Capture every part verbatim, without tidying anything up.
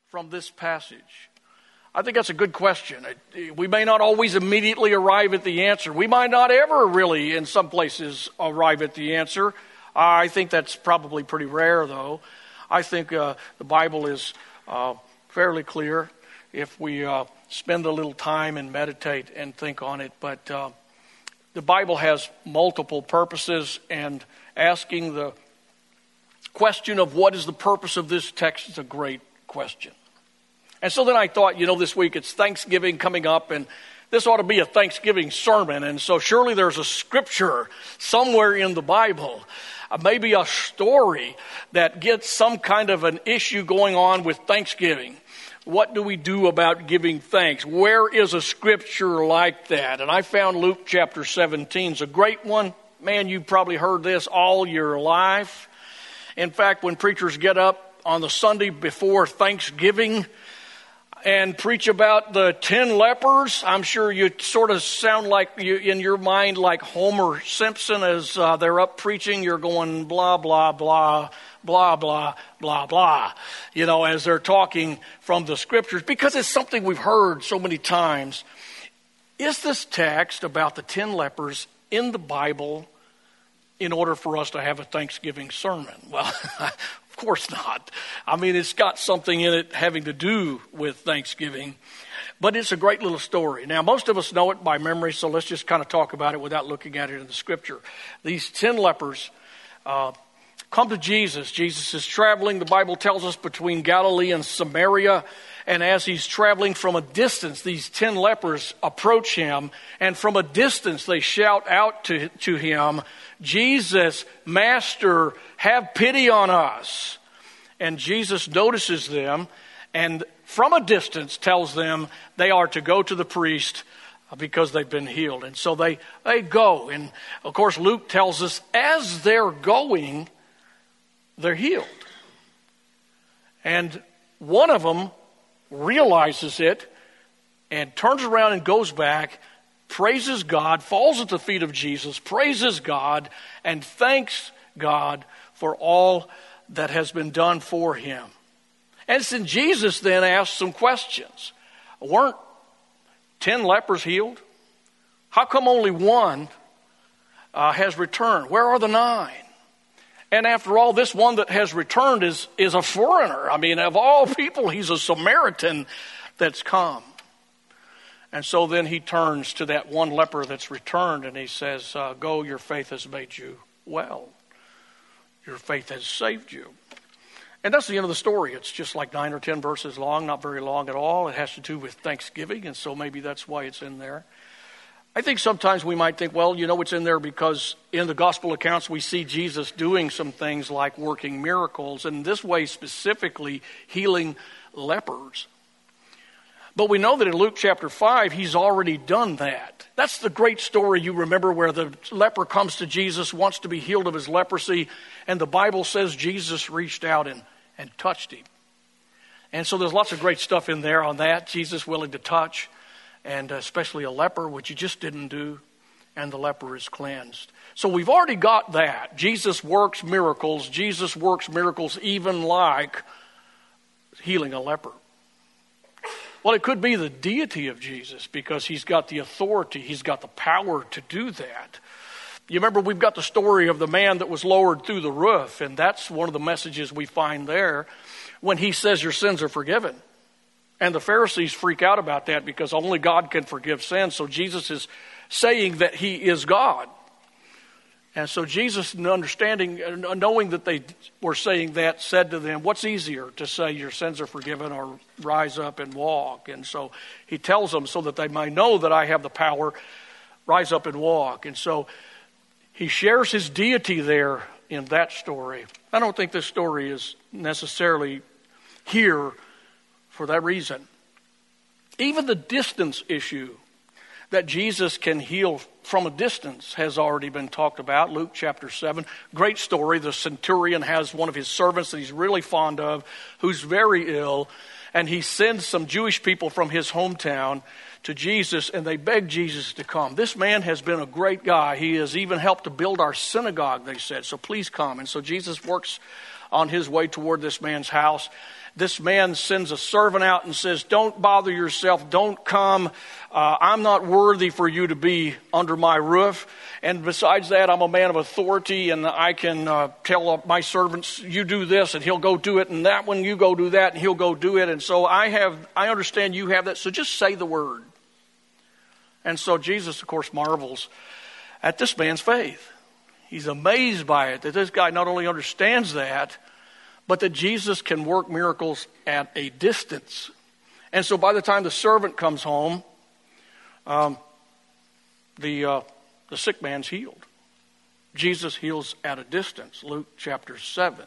from this passage? I think that's a good question. We may not always immediately arrive at the answer. We might not ever really, in some places, arrive at the answer. I think that's probably pretty rare, though. I think uh, the Bible is uh, fairly clear if we uh, spend a little time and meditate and think on it. But uh, the Bible has multiple purposes, and asking the question of what is the purpose of this text is a great question. And so then I thought, you know, this week it's Thanksgiving coming up, and this ought to be a Thanksgiving sermon. And so surely there's a scripture somewhere in the Bible, uh, maybe a story that gets some kind of an issue going on with Thanksgiving. What do we do about giving thanks? Where is a scripture like that? And I found Luke chapter seventeen is a great one. Man, you've probably heard this all your life. In fact, when preachers get up on the Sunday before Thanksgiving and preach about the ten lepers, I'm sure you sort of sound like, you, in your mind, like Homer Simpson as uh, they're up preaching. You're going blah, blah, blah, blah, blah, blah, blah, you know, as they're talking from the scriptures, because it's something we've heard so many times. Is this text about the ten lepers in the Bible in order for us to have a Thanksgiving sermon? Well, of course not. I mean, it's got something in it having to do with Thanksgiving, but it's a great little story. Now, most of us know it by memory, so let's just kind of talk about it without looking at it in the scripture. These ten lepers uh, come to Jesus. Jesus is traveling, the Bible tells us, between Galilee and Samaria. And as he's traveling from a distance, these ten lepers approach him. And from a distance, they shout out to, to him, "Jesus, Master, have pity on us." And Jesus notices them and from a distance tells them they are to go to the priest because they've been healed. And so they, they go. And of course, Luke tells us as they're going, they're healed. And one of them realizes it and turns around and goes back, praises God, falls at the feet of Jesus, praises God, and thanks God for all that has been done for him. And then Jesus then asks some questions. Weren't ten lepers healed? How come only one uh, has returned? Where are the nine? And after all, this one that has returned is, is a foreigner. I mean, of all people, he's a Samaritan that's come. And so then he turns to that one leper that's returned and he says, uh, go, your faith has made you well. Your faith has saved you. And that's the end of the story. It's just like nine or ten verses long, not very long at all. It has to do with Thanksgiving, and so maybe that's why it's in there. I think sometimes we might think, well, you know, it's in there because in the gospel accounts we see Jesus doing some things like working miracles, and this way specifically healing lepers. But we know that in Luke chapter five, he's already done that. That's the great story you remember where the leper comes to Jesus, wants to be healed of his leprosy, and the Bible says Jesus reached out and, and touched him. And so there's lots of great stuff in there on that. Jesus willing to touch, and especially a leper, which he just didn't do, and the leper is cleansed. So we've already got that. Jesus works miracles. Jesus works miracles even like healing a leper. Well, it could be the deity of Jesus because he's got the authority, he's got the power to do that. You remember we've got the story of the man that was lowered through the roof, and that's one of the messages we find there when he says your sins are forgiven. And the Pharisees freak out about that because only God can forgive sins. So Jesus is saying that he is God. And so Jesus, understanding, knowing that they were saying that, said to them, what's easier to say your sins are forgiven or rise up and walk? And so he tells them so that they might know that I have the power, rise up and walk. And so he shares his deity there in that story. I don't think this story is necessarily here for that reason. Even the distance issue, that Jesus can heal from a distance, has already been talked about. Luke chapter seven, great story. The centurion has one of his servants that he's really fond of, who's very ill, and he sends some Jewish people from his hometown to Jesus, and they beg Jesus to come. This man has been a great guy. He has even helped to build our synagogue, they said, so please come. And so Jesus works on his way toward this man's house. This man sends a servant out and says, don't bother yourself, don't come. Uh, I'm not worthy for you to be under my roof. And besides that, I'm a man of authority, and I can uh, tell my servants, you do this, and he'll go do it, and that one, you go do that, and he'll go do it. And so I have, I understand you have that, so just say the word. And so Jesus, of course, marvels at this man's faith. He's amazed by it, that this guy not only understands that, but that Jesus can work miracles at a distance. And so by the time the servant comes home, um, the uh, the sick man's healed. Jesus heals at a distance, Luke chapter seven.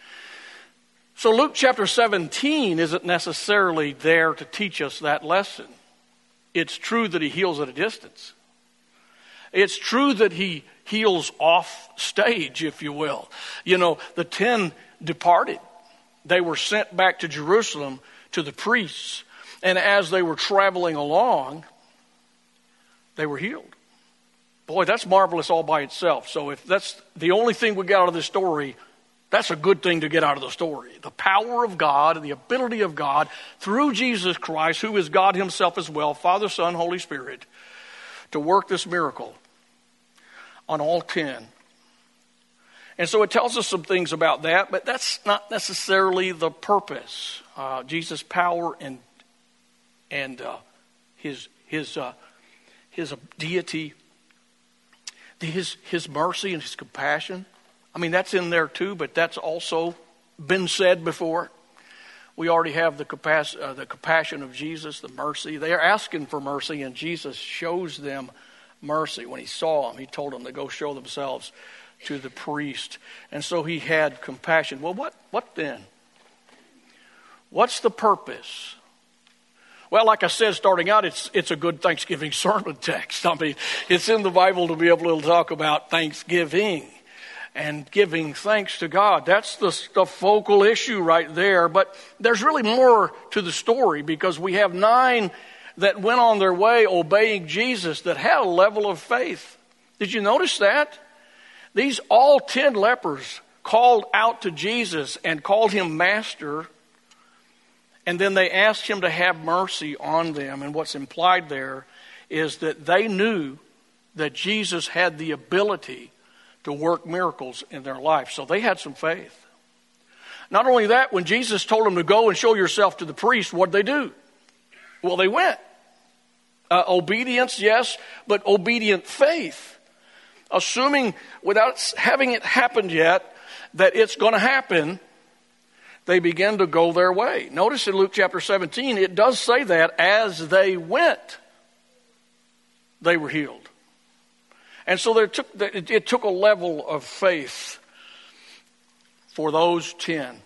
So Luke chapter seventeen isn't necessarily there to teach us that lesson. It's true that he heals at a distance. It's true that he heals off stage, if you will. You know, the ten departed. They were sent back to Jerusalem to the priests. And as they were traveling along, they were healed. Boy, that's marvelous all by itself. So if that's the only thing we got out of this story, that's a good thing to get out of the story. The power of God and the ability of God through Jesus Christ, who is God himself as well, Father, Son, Holy Spirit, to work this miracle on all ten. And so it tells us some things about that, but that's not necessarily the purpose. Uh, Jesus' power and and uh, his his uh, his deity, his his mercy and his compassion. I mean, that's in there too, but that's also been said before. We already have the capac- uh, the compassion of Jesus, the mercy. They are asking for mercy, and Jesus shows them mercy. When he saw them, he told them to go show themselves to the priest. And so he had compassion. Well, what, what then? What's the purpose? Well, like I said, starting out, it's it's a good Thanksgiving sermon text. I mean, it's in the Bible to be able to talk about Thanksgiving and giving thanks to God. That's the, the focal issue right there. But there's really more to the story, because we have nine that went on their way obeying Jesus that had a level of faith. Did you notice that? These all ten lepers called out to Jesus and called him master. And then they asked him to have mercy on them. And what's implied there is that they knew that Jesus had the ability to work miracles in their life. So they had some faith. Not only that, when Jesus told them to go and show yourself to the priest, what did they do? Well, they went. Uh, obedience, yes, but obedient faith. Assuming, without having it happened yet, that it's going to happen, they begin to go their way. Notice in Luke chapter seventeen, it does say that as they went, they were healed. And so there took, it took a level of faith for those ten.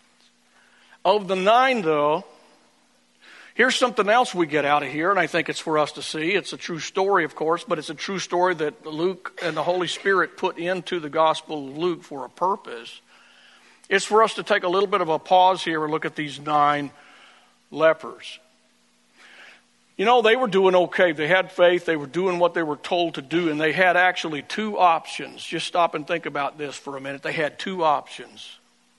Of the nine, though, here's something else we get out of here, and I think it's for us to see. It's a true story, of course, but it's a true story that Luke and the Holy Spirit put into the Gospel of Luke for a purpose. It's for us to take a little bit of a pause here and look at these nine lepers. You know, they were doing okay. They had faith. They were doing what they were told to do, and they had actually two options. Just stop and think about this for a minute. They had two options.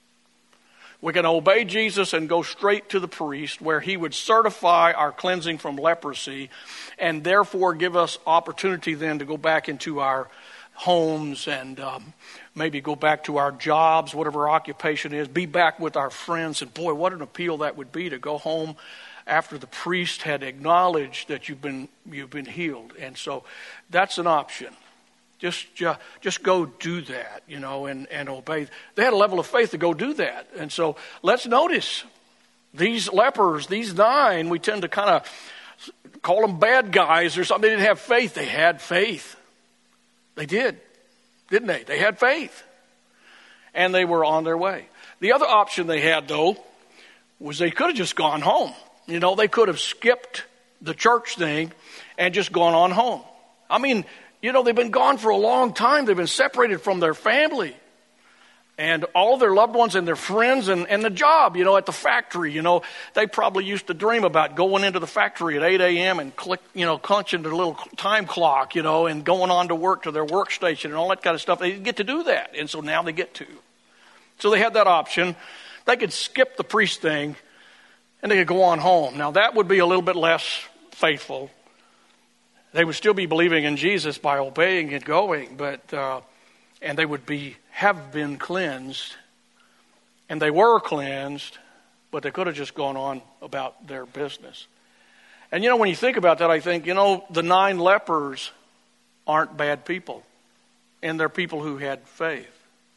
We can obey Jesus and go straight to the priest, where he would certify our cleansing from leprosy and therefore give us opportunity then to go back into our homes and um, maybe go back to our jobs, whatever our occupation is, be back with our friends. And boy, what an appeal that would be to go home after the priest had acknowledged that you've been you've been healed. And so that's an option. Just, uh, just go do that, you know, and, and obey. They had a level of faith to go do that. And so let's notice these lepers, these nine, we tend to kind of call them bad guys or something. They didn't have faith. They had faith. They did, didn't they? They had faith. And they were on their way. The other option they had, though, was they could have just gone home. You know, they could have skipped the church thing and just gone on home. I mean, you know, they've been gone for a long time. They've been separated from their family and all their loved ones and their friends and, and the job, you know, at the factory. You know, they probably used to dream about going into the factory at eight a.m. and click, you know, punching the little time clock, you know, and going on to work to their workstation and all that kind of stuff. They didn't get to do that. And so now they get to. So they had that option. They could skip the priest thing and they could go on home. Now that would be a little bit less faithful. They would still be believing in Jesus by obeying and going, but uh, and they would be have been cleansed, and they were cleansed, but they could have just gone on about their business. And you know, when you think about that, I think, you know, the nine lepers aren't bad people, and they're people who had faith.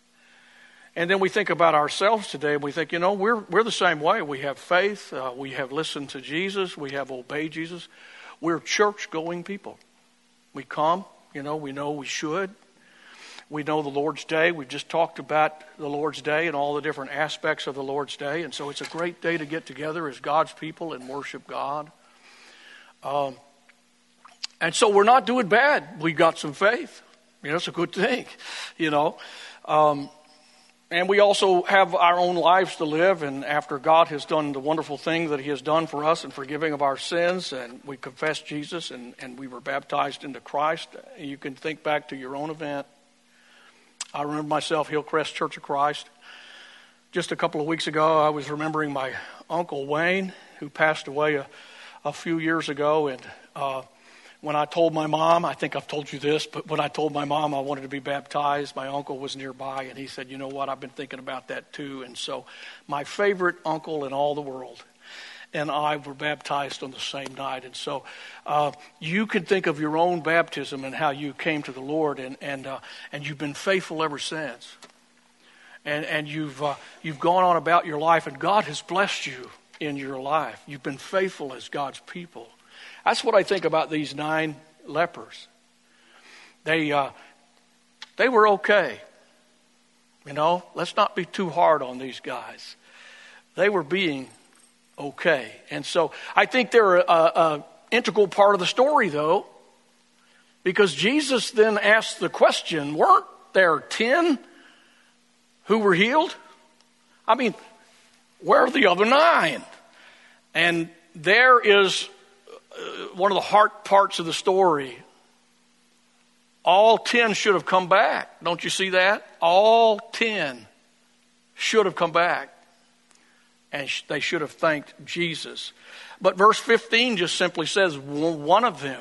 And then we think about ourselves today, and we think, you know, we're we're the same way. We have faith, uh, we have listened to Jesus, we have obeyed Jesus. We're church-going people. We come, you know, we know we should. We know the Lord's Day. We've just talked about the Lord's Day and all the different aspects of the Lord's Day. And so it's a great day to get together as God's people and worship God. Um, and so we're not doing bad. We got some faith. You know, it's a good thing, you know. Um, and we also have our own lives to live. And after God has done the wonderful thing that he has done for us in forgiving of our sins, and we confessed Jesus and, and we were baptized into Christ, you can think back to your own event. I remember myself, Hillcrest Church of Christ. Just a couple of weeks ago, I was remembering my Uncle Wayne, who passed away a, a few years ago. And uh, when I told my mom, I think I've told you this, but when I told my mom I wanted to be baptized, my uncle was nearby, and he said, you know what, I've been thinking about that too. And so my favorite uncle in all the world and I were baptized on the same night. And so uh, you can think of your own baptism and how you came to the Lord, and and uh, and you've been faithful ever since. And and you've uh, you've gone on about your life, and God has blessed you in your life. You've been faithful as God's people. That's what I think about these nine lepers. They uh, they were okay. You know, let's not be too hard on these guys. They were being okay. And so I think they're a, a integral part of the story, though, because Jesus then asked the question, weren't there ten who were healed? I mean, where are the other nine? And there is one of the heart parts of the story. All ten should have come back. Don't you see that? All ten should have come back. And they should have thanked Jesus. But verse fifteen just simply says, one of them,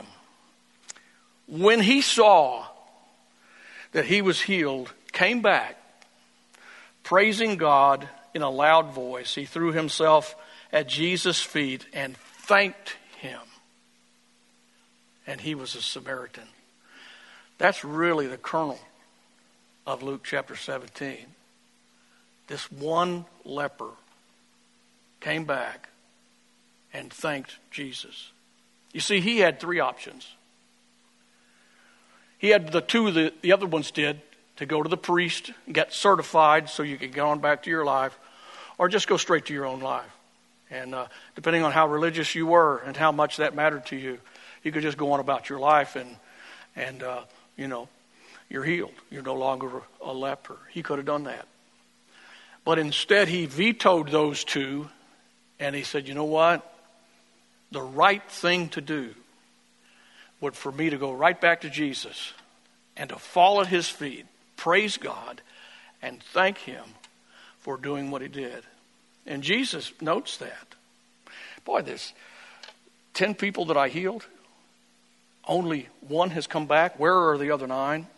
when he saw that he was healed, came back, praising God in a loud voice. He threw himself at Jesus' feet and thanked him. And he was a Samaritan. That's really the kernel of Luke chapter seventeen. This one leper came back and thanked Jesus. You see, he had three options. He had the two that the other ones did, to go to the priest and get certified so you could get on back to your life, or just go straight to your own life. And uh, depending on how religious you were and how much that mattered to you, you could just go on about your life and, and uh, you know, you're healed. You're no longer a leper. He could have done that. But instead, he vetoed those two. And he said, you know what? The right thing to do would for me to go right back to Jesus and to fall at his feet, praise God, and thank him for doing what he did. And Jesus notes that. Boy, there's ten people that I healed. Only one has come back. Where are the other nine?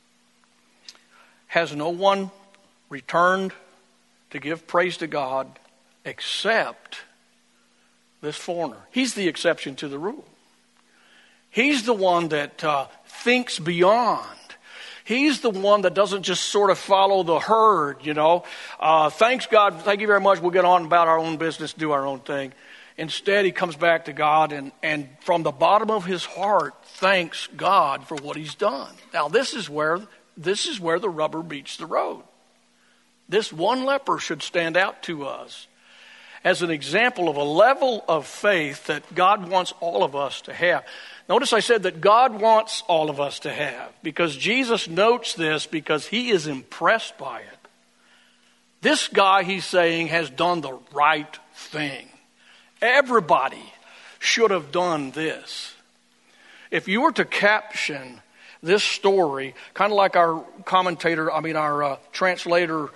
Has no one returned to give praise to God except this foreigner? He's the exception to the rule. He's the one that uh, thinks beyond. He's the one that doesn't just sort of follow the herd, you know. Uh, thanks God, thank you very much, we'll get on about our own business, do our own thing. Instead, he comes back to God and, and from the bottom of his heart thanks God for what he's done. Now, this is where this is where the rubber meets the road. This one leper should stand out to us as an example of a level of faith that God wants all of us to have. Notice I said that God wants all of us to have, because Jesus notes this because he is impressed by it. This guy, he's saying, has done the right thing. Everybody should have done this. If you were to caption this story, kind of like our commentator, I mean our uh, translator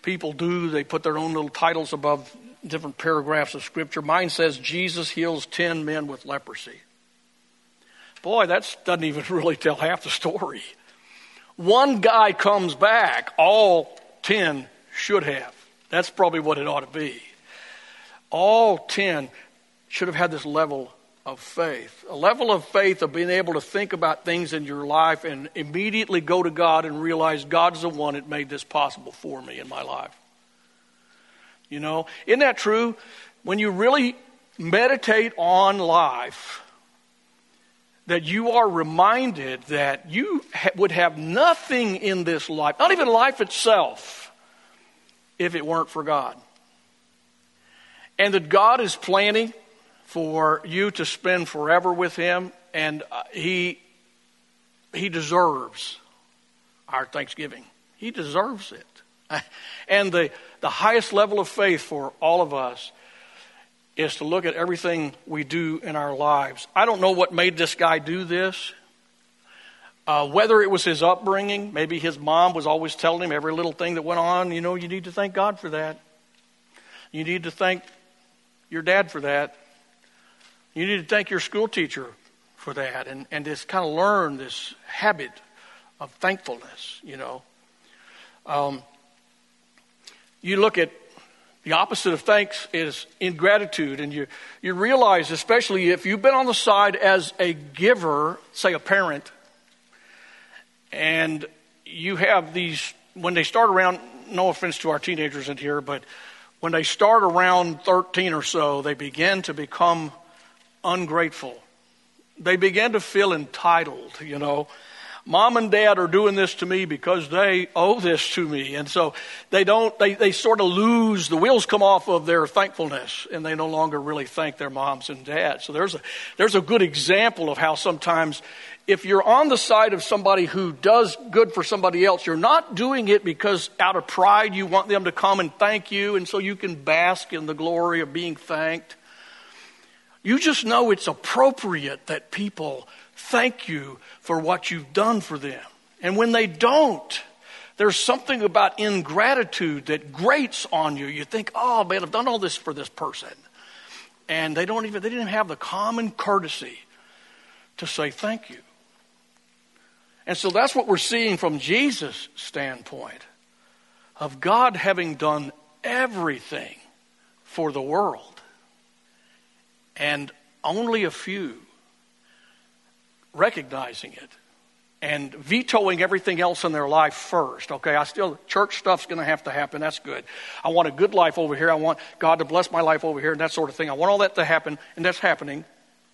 people do. They put their own little titles above different paragraphs of Scripture. Mine says, Jesus heals ten men with leprosy. Boy, that doesn't even really tell half the story. One guy comes back, all ten should have. That's probably what it ought to be. All ten should have had this level of faith. A level of faith of being able to think about things in your life and immediately go to God and realize God's the one that made this possible for me in my life. You know, isn't that true? When you really meditate on life, that you are reminded that you ha- would have nothing in this life, not even life itself, if it weren't for God. And that God is planning for you to spend forever with Him, and uh, He He deserves our thanksgiving. He deserves it. And the, the highest level of faith for all of us is to look at everything we do in our lives. I don't know what made this guy do this. Uh, whether it was his upbringing, maybe his mom was always telling him every little thing that went on, you know, you need to thank God for that. You need to thank your dad for that. You need to thank your school teacher for that. And, and just kind of learn this habit of thankfulness, you know. Um, you look at the opposite of thanks is ingratitude. And you, you realize, especially if you've been on the side as a giver, say a parent, and you have these, when they start around, no offense to our teenagers in here, but when they start around thirteen or so, they begin to become ungrateful. They begin to feel entitled, you know. Mom and dad are doing this to me because they owe this to me. And so they don't, they, they sort of lose, the wheels come off of their thankfulness, and they no longer really thank their moms and dads. So there's a, there's a good example of how sometimes if you're on the side of somebody who does good for somebody else, you're not doing it because out of pride you want them to come and thank you, and so you can bask in the glory of being thanked. You just know it's appropriate that people thank you for what you've done for them. And when they don't, there's something about ingratitude that grates on you. You think, oh man, I've done all this for this person. And they don't even, they didn't have the common courtesy to say thank you. And so that's what we're seeing from Jesus' standpoint of God having done everything for the world. And only a few recognizing it and vetoing everything else in their life first. Okay, I still, church stuff's going to have to happen. That's good. I want a good life over here. I want God to bless my life over here and that sort of thing. I want all that to happen, and that's happening.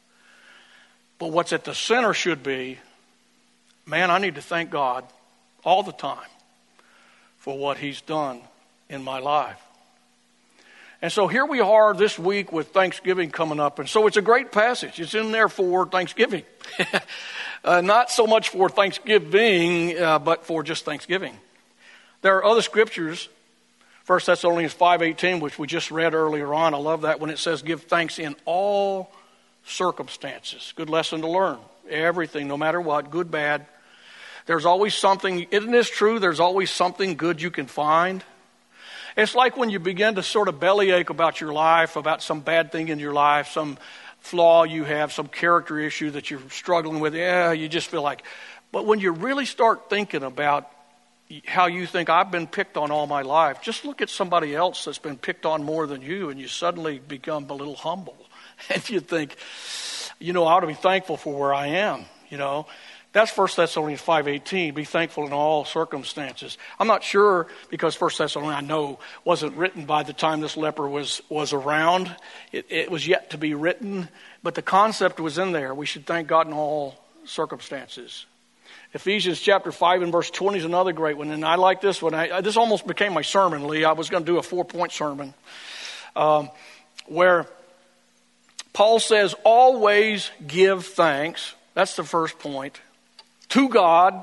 But what's at the center should be, man, I need to thank God all the time for what He's done in my life. And so here we are this week with Thanksgiving coming up. And so it's a great passage. It's in there for Thanksgiving. uh, not so much for Thanksgiving, uh, but for just Thanksgiving. There are other scriptures. First Thessalonians five eighteen, which we just read earlier on. I love that when it says give thanks in all circumstances. Good lesson to learn. Everything, no matter what, good, bad. There's always something. Isn't this true? There's always something good you can find. It's like when you begin to sort of bellyache about your life, about some bad thing in your life, some flaw you have, some character issue that you're struggling with. Yeah, you just feel like. But when you really start thinking about how you think, I've been picked on all my life, just look at somebody else that's been picked on more than you, and you suddenly become a little humble. And you think, you know, I ought to be thankful for where I am, you know. That's First Thessalonians five eighteen, be thankful in all circumstances. I'm not sure, because First Thessalonians, I know, wasn't written by the time this leper was, was around. It, it was yet to be written, but the concept was in there. We should thank God in all circumstances. Ephesians chapter five and verse twenty is another great one, and I like this one. I, this almost became my sermon, Lee. I was going to do a four-point sermon um, where Paul says, always give thanks. That's the first point. To God,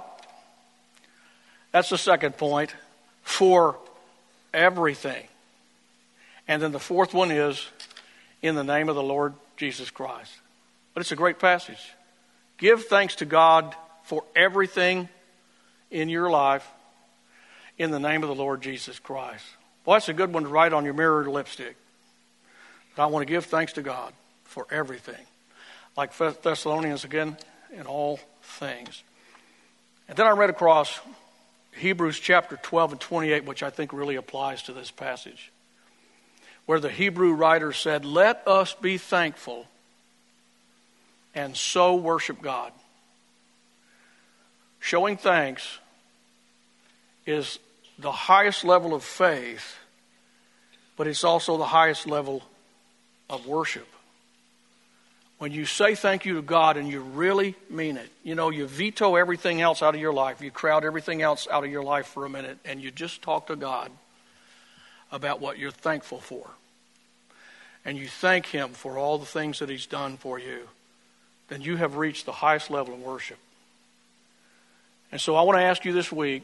that's the second point, for everything. And then the fourth one is, in the name of the Lord Jesus Christ. But it's a great passage. Give thanks to God for everything in your life. in the name of the Lord Jesus Christ. Well, that's a good one to write on your mirror lipstick. But I want to give thanks to God for everything. Like Thessalonians again, in all things. And then I read across Hebrews chapter twelve and twenty-eight, which I think really applies to this passage, where the Hebrew writer said, let us be thankful and so worship God. Showing thanks is the highest level of faith, but it's also the highest level of worship. When you say thank you to God and you really mean it, you know, you veto everything else out of your life, you crowd everything else out of your life for a minute, and you just talk to God about what you're thankful for. And you thank Him for all the things that He's done for you, then you have reached the highest level of worship. And so I want to ask you this week,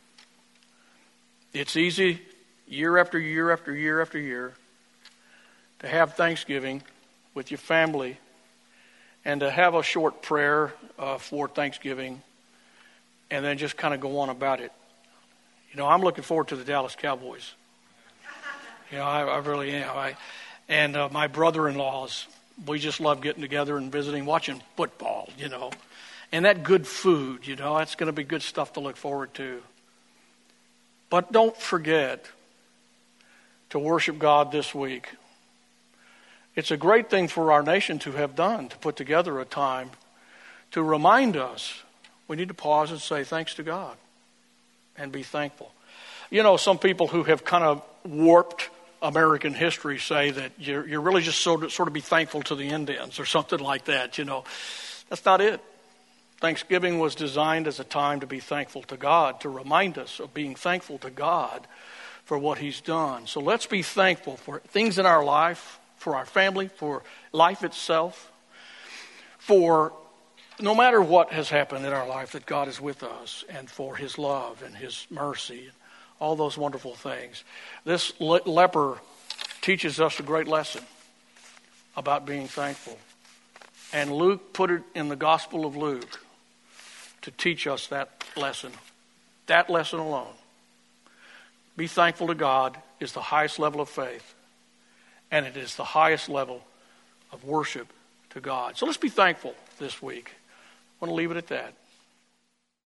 it's easy year after year after year after year to have Thanksgiving with your family and to have a short prayer uh, for Thanksgiving and then just kind of go on about it. You know, I'm looking forward to the Dallas Cowboys. You know, I, I really am. I, and uh, my brother-in-laws, we just love getting together and visiting, watching football, you know. And that good food, you know, that's going to be good stuff to look forward to. But don't forget to worship God this week. It's a great thing for our nation to have done, to put together a time to remind us we need to pause and say thanks to God and be thankful. You know, some people who have kind of warped American history say that you're, you're really just sort of, sort of be thankful to the Indians or something like that, you know. That's not it. Thanksgiving was designed as a time to be thankful to God, to remind us of being thankful to God for what He's done. So let's be thankful for things in our life, for our family, for life itself, for no matter what has happened in our life, that God is with us, and for His love and His mercy, all those wonderful things. This le- leper teaches us a great lesson about being thankful. And Luke put it in the Gospel of Luke to teach us that lesson, that lesson alone. Be thankful to God is the highest level of faith, and it is the highest level of worship to God. So let's be thankful this week. I want to leave it at that.